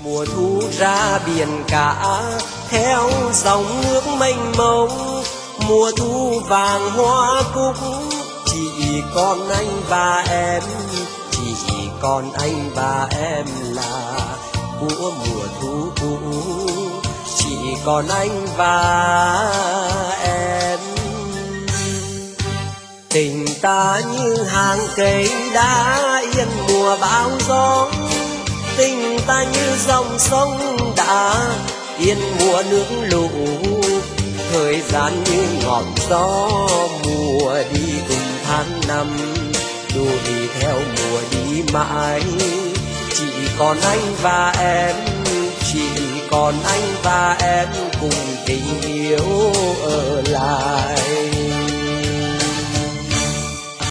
Mùa thu ra biển cả theo dòng nước mênh mông, mùa thu vàng hoa cúc, chỉ còn anh và em, chỉ còn anh và em là của mùa thu cũ, chỉ còn anh và em. Tình ta như hàng cây đá yên mùa bão gió, tình ta như dòng sông đã yên mùa nước lũ. Thời gian như ngọn gió mùa đi cùng tháng năm, đuổi theo mùa đi mãi. Chỉ còn anh và em, chỉ còn anh và em cùng tình yêu ở lại.